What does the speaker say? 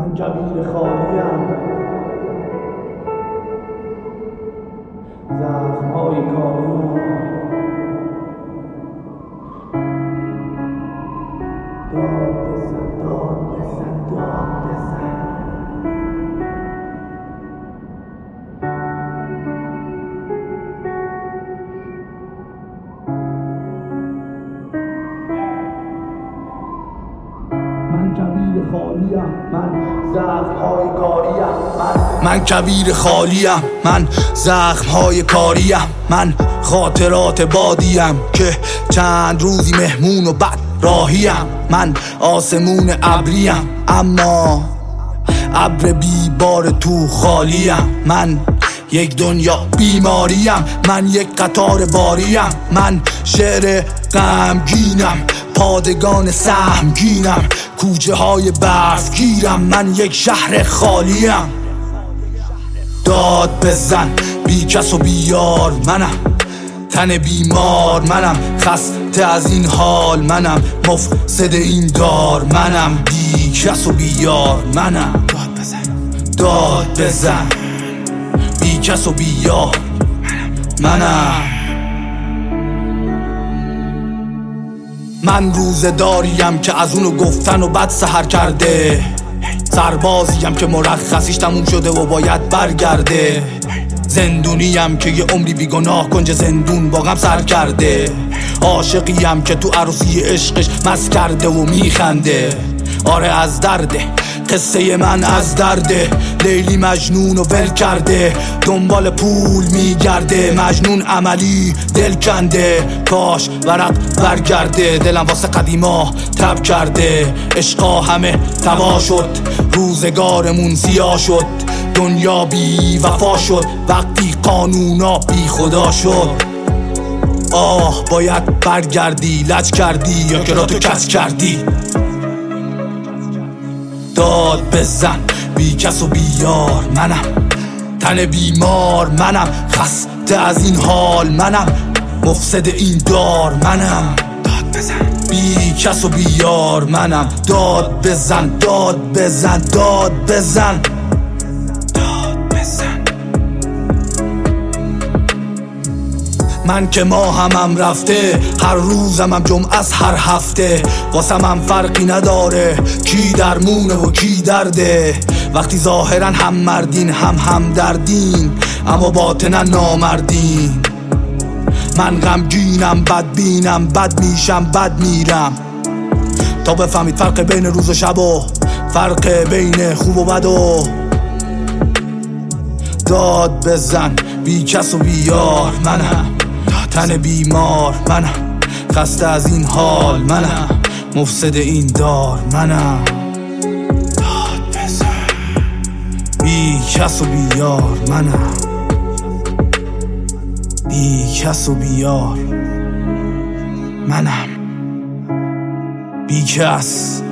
من جویر خالیم، زخم‌های کاریم، داد بزن، داد بزن، داد بزن. من کویر خالیم، من زخم‌های کاریم، من کویر خالیم، من زخم‌های کاریم، من خاطرات بادیم که چند روزی مهمون و بعد راهیم. من آسمون ابریم اما ابر بی بار تو خالیم. من یک دنیا بیماریم، من یک قطار باریم، من شعر غمگینم، پادگان سهمگینم، کوچه های برفگیرم، من یک شهر خالیم. داد بزن، بی کس و بی یار منم، تن بیمار منم، خسته از این حال منم، مفسد این دار منم، بی کس و بی یار منم. داد بزن، داد بزن، بی کس و بی یار منم. من روزداریم که از اونو گفتن و بعد سحر کرده، سربازیم که مرخصیش تموم شده و باید برگرده، زندونیم که یه عمری بیگناه کنج زندون با غم سر کرده، عاشقیم که تو عروسی عشقش مست کرده و میخنده. آره از درده، قصه من از درده، لیلی مجنون و ول کرده، دنبال پول میگرده، مجنون عملی دل کنده، کاش ورق برگرده، دلم واسه قدیما تب کرده، عشقا همه تباه شد، روزگارمون سیاه شد، دنیا بی وفا شد، وقتی قانونا بی خدا شد. آه باید برگردی، لج کردی یا که را تو کس کردی. داد بزن، بی کس و بی یار منم، تن بیمار منم، خسته از این حال منم، مفسد این دار منم. داد بزن، بی کس و بی یار منم. داد بزن، داد بزن، داد بزن، داد بزن. من که ماهمم رفته، هر روزمم جمعه از هر هفته، واسم هم فرقی نداره کی درمونه و کی درده، وقتی ظاهرا هم مردین هم دردین اما باطنا نامردین. من غمگینم، بدبینم، بد میشم، بد میرم، تا بفهمید فرق بین روز و شب و فرق بین خوب و بد و. داد بزن، بی کس و بی یار منم، تن بیمار منم، خسته از این حال منم، مفسد این دار منم. داد بزن، بی کس و بی یار منم، بی کس و بی یار منم، بی کس